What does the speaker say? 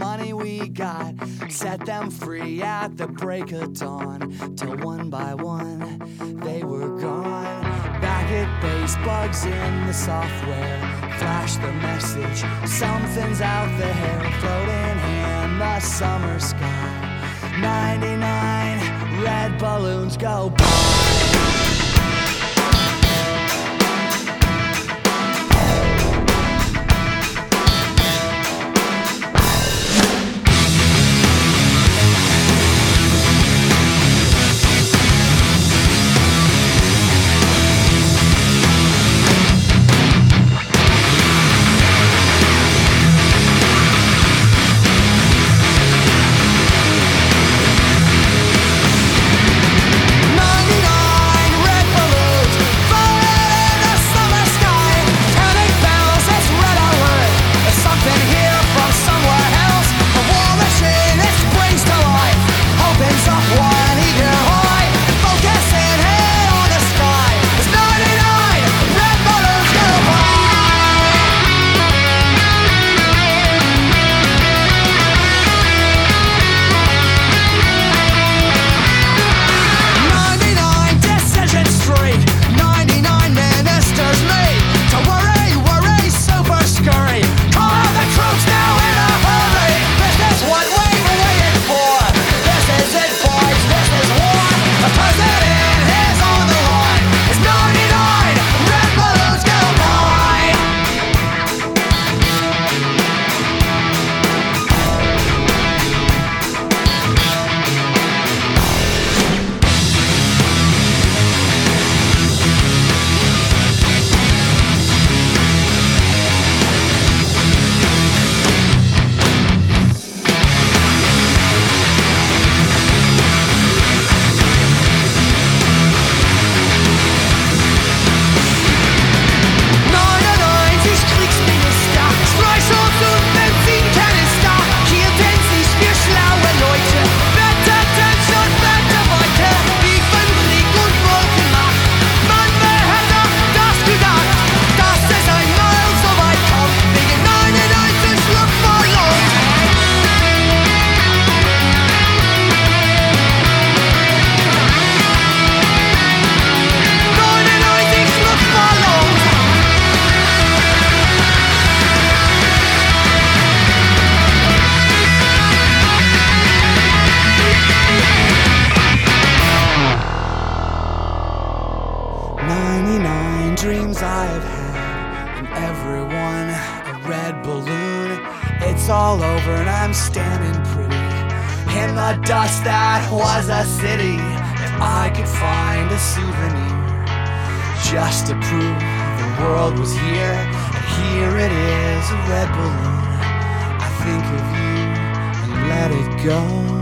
money we got, set them free at the break of dawn, till one by one they were gone. Back at base, bugs in the software flash the message, something's out there, floating in the summer sky. 99 red balloons go by. Dreams I've had, and everyone a red balloon. It's all over and I'm standing pretty in the dust that was a city. If I could find a souvenir just to prove the world was here, and here it is, a red balloon. I think of you and let it go.